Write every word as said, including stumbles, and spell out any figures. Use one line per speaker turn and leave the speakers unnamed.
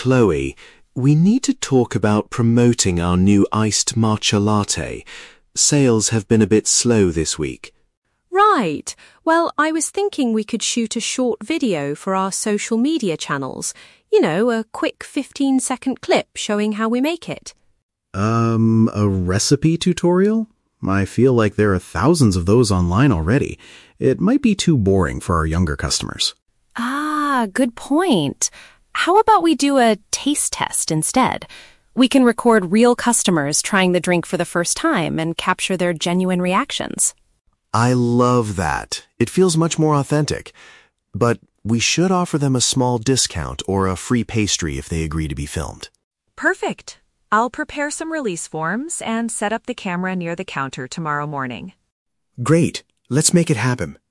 Chloe. We need to talk about promoting our new iced matcha latte. Sales have been a bit slow this week.
Right. Well, I was thinking we could shoot a short video for our social media channels. You know, a quick fifteen-second clip showing how we make it.
Um, a recipe tutorial? I feel like there are thousands of those online already. It might be too boring for our younger customers.
Ah, good point. How about we do a taste test instead? We can record real customers trying the drink for the first time and capture their genuine reactions.
I love that. It feels much more authentic. But we should offer them a small discount or a free pastry if they agree to be filmed.
Perfect. I'll prepare some release forms and set up the camera near the counter tomorrow morning.
Great. Let's make it happen.